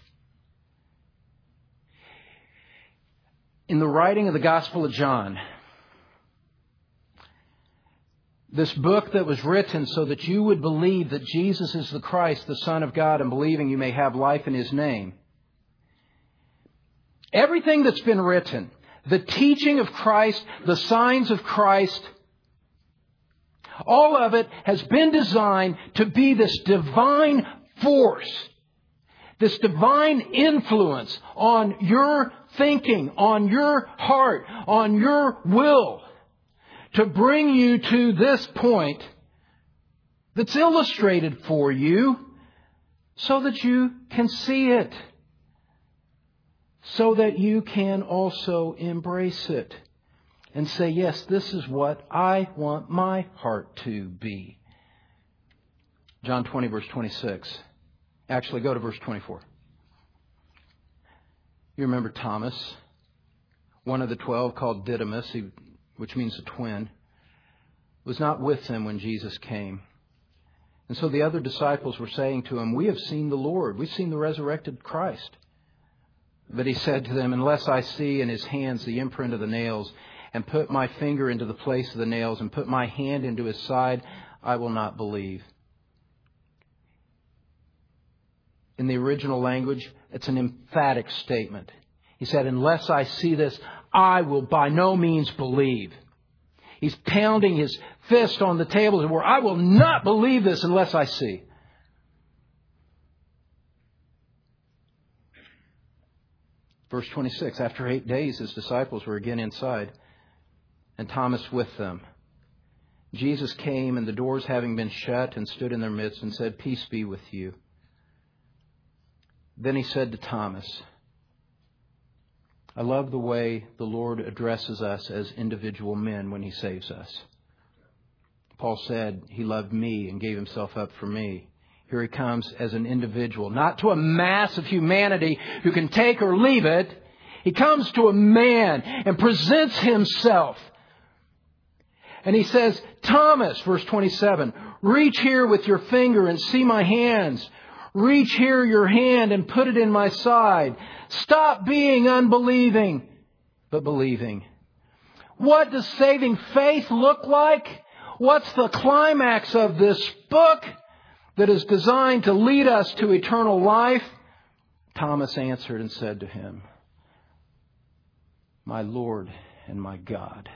In the writing of the Gospel of John, this book that was written so that you would believe that Jesus is the Christ, the Son of God, and believing you may have life in His name. Everything that's been written, the teaching of Christ, the signs of Christ, all of it has been designed to be this divine force, this divine influence on your thinking, on your heart, on your will, to bring you to this point that's illustrated for you so that you can see it, so that you can also embrace it and say, "Yes, this is what I want my heart to be." John 20, verse 26. Actually, go to verse 24. You remember Thomas, one of the 12, called Didymus, which means a twin, was not with them when Jesus came. And so the other disciples were saying to Him, "We have seen the Lord. We've seen the resurrected Christ." But He said to them, "Unless I see in His hands the imprint of the nails, and put my finger into the place of the nails and put my hand into his side, I will not believe. In the original language, it's an emphatic statement. He said, unless I see this, I will by no means believe. He's pounding his fist on the table where I will not believe this unless I see. Verse 26, after 8 days, his disciples were again inside, and Thomas with them. Jesus came, and the doors having been shut, and stood in their midst, and said, peace be with you. Then he said to Thomas, I love the way the Lord addresses us as individual men when he saves us. Paul said he loved me and gave himself up for me. Here he comes as an individual, not to a mass of humanity who can take or leave it. He comes to a man and presents himself. And he says, Thomas, verse 27, reach here with your finger and see my hands. Reach here your hand and put it in my side. Stop being unbelieving, but believing. What does saving faith look like? What's the climax of this book that is designed to lead us to eternal life? Thomas answered and said to him, my Lord and my God,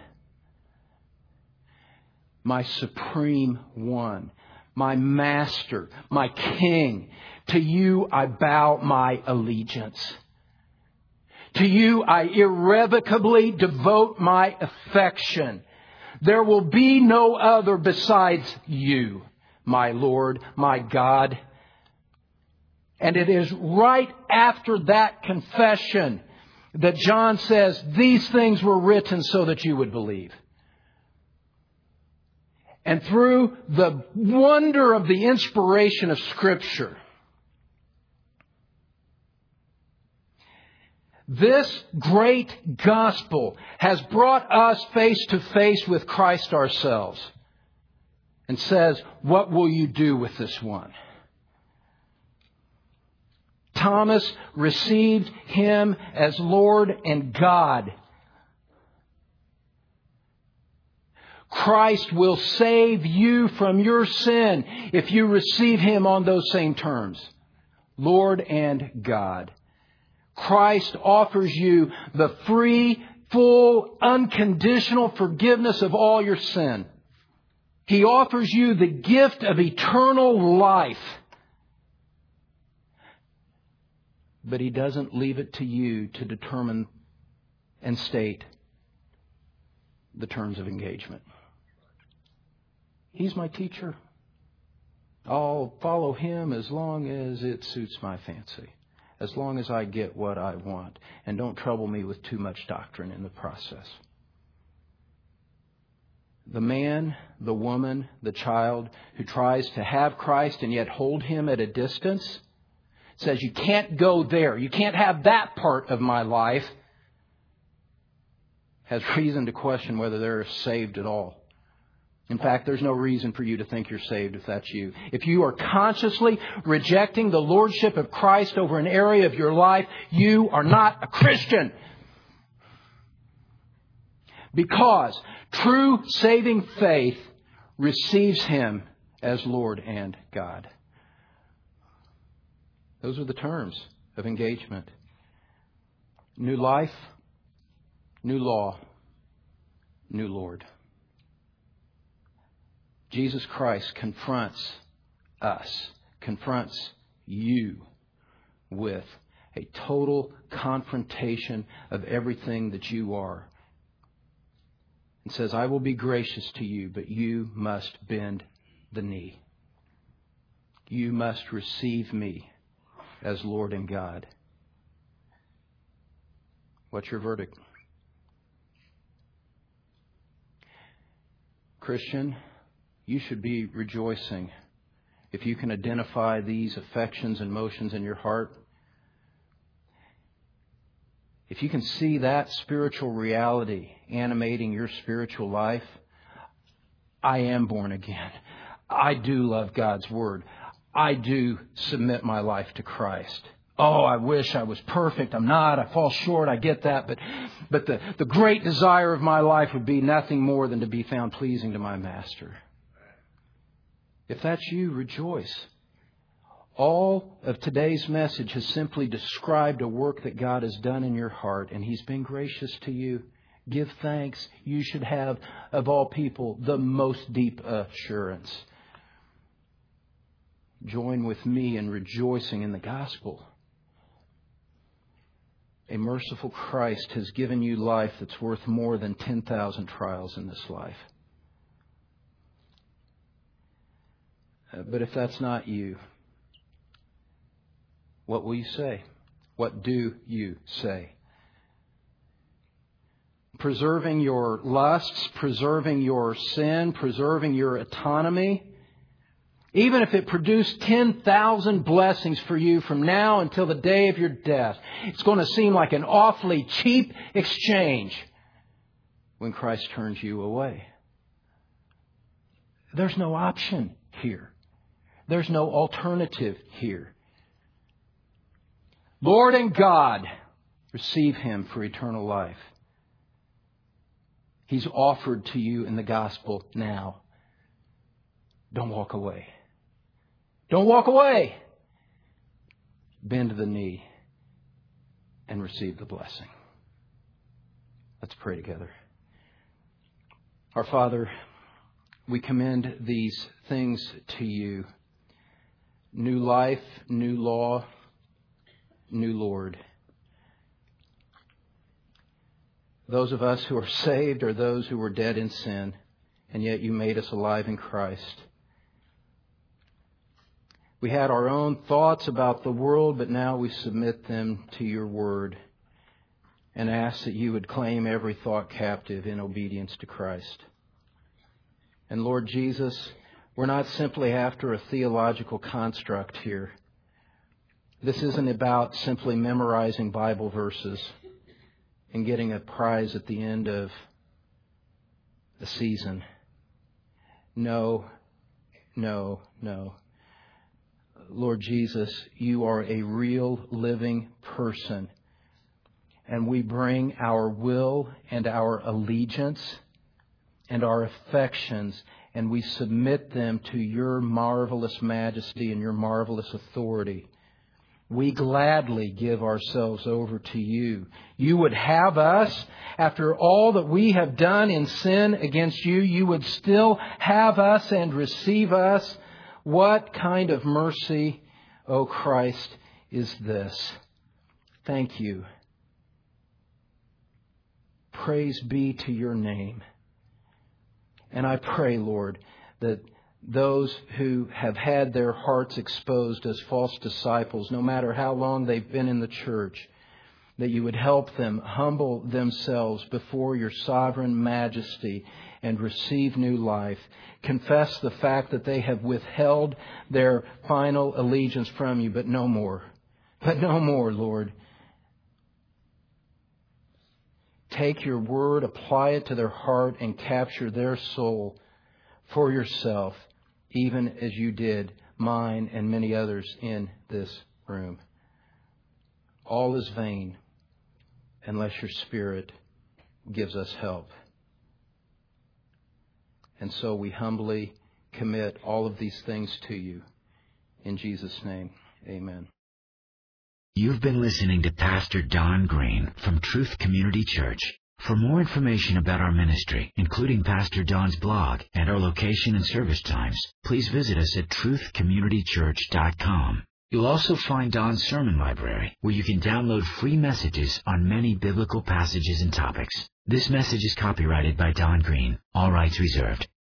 my supreme one, my master, my king, to you I bow my allegiance. To you I irrevocably devote my affection. There will be no other besides you, my Lord, my God. And it is right after that confession that John says, these things were written so that you would believe. And through the wonder of the inspiration of Scripture, this great gospel has brought us face to face with Christ ourselves and says, what will you do with this one? Thomas received Him as Lord and God. Christ will save you from your sin if you receive Him on those same terms. Lord and God. Christ offers you the free, full, unconditional forgiveness of all your sin. He offers you the gift of eternal life. But He doesn't leave it to you to determine and state the terms of engagement. He's my teacher. I'll follow Him as long as it suits my fancy. As long as I get what I want. And don't trouble me with too much doctrine in the process. The man, the woman, the child who tries to have Christ and yet hold Him at a distance says, you can't go there. You can't have that part of my life. Has reason to question whether they're saved at all. In fact, there's no reason for you to think you're saved if that's you. If you are consciously rejecting the lordship of Christ over an area of your life, you are not a Christian. Because true saving faith receives Him as Lord and God. Those are the terms of engagement. New life, new law, new Lord. Jesus Christ confronts us, confronts you with a total confrontation of everything that you are. And says, I will be gracious to you, but you must bend the knee. You must receive me as Lord and God. What's your verdict? Christian, you should be rejoicing if you can identify these affections and motions in your heart. If you can see that spiritual reality animating your spiritual life, I am born again. I do love God's Word. I do submit my life to Christ. Oh, I wish I was perfect. I'm not. I fall short. I get that. But the great desire of my life would be nothing more than to be found pleasing to my Master. If that's you, rejoice. All of today's message has simply described a work that God has done in your heart, and He's been gracious to you. Give thanks. You should have, of all people, the most deep assurance. Join with me in rejoicing in the gospel. A merciful Christ has given you life that's worth more than 10,000 trials in this life. But if that's not you, what will you say? What do you say? Preserving your lusts, preserving your sin, preserving your autonomy, even if it produced 10,000 blessings for you from now until the day of your death, it's going to seem like an awfully cheap exchange when Christ turns you away. There's no option here. There's no alternative here. Lord and God, receive Him for eternal life. He's offered to you in the gospel now. Don't walk away. Don't walk away. Bend the knee and receive the blessing. Let's pray together. Our Father, we commend these things to you. New life, new law, new Lord. Those of us who are saved are those who were dead in sin, and yet you made us alive in Christ. We had our own thoughts about the world, but now we submit them to your word and ask that you would claim every thought captive in obedience to Christ. And Lord Jesus, we're not simply after a theological construct here. This isn't about simply memorizing Bible verses and getting a prize at the end of the season. No, no, no. Lord Jesus, you are a real living person. And we bring our will and our allegiance and our affections, and we submit them to your marvelous majesty and your marvelous authority. We gladly give ourselves over to you. You would have us, after all that we have done in sin against you, you would still have us and receive us. What kind of mercy, O Christ, is this? Thank you. Praise be to your name. And I pray, Lord, that those who have had their hearts exposed as false disciples, no matter how long they've been in the church, that you would help them humble themselves before your sovereign majesty and receive new life. Confess the fact that they have withheld their final allegiance from you, but no more. But no more, Lord. Take your word, apply it to their heart, and capture their soul for yourself, even as you did mine and many others in this room. All is vain unless your Spirit gives us help. And so we humbly commit all of these things to you. In Jesus' name, amen. You've been listening to Pastor Don Green from Truth Community Church. For more information about our ministry, including Pastor Don's blog and our location and service times, please visit us at truthcommunitychurch.com. You'll also find Don's sermon library, where you can download free messages on many biblical passages and topics. This message is copyrighted by Don Green. All rights reserved.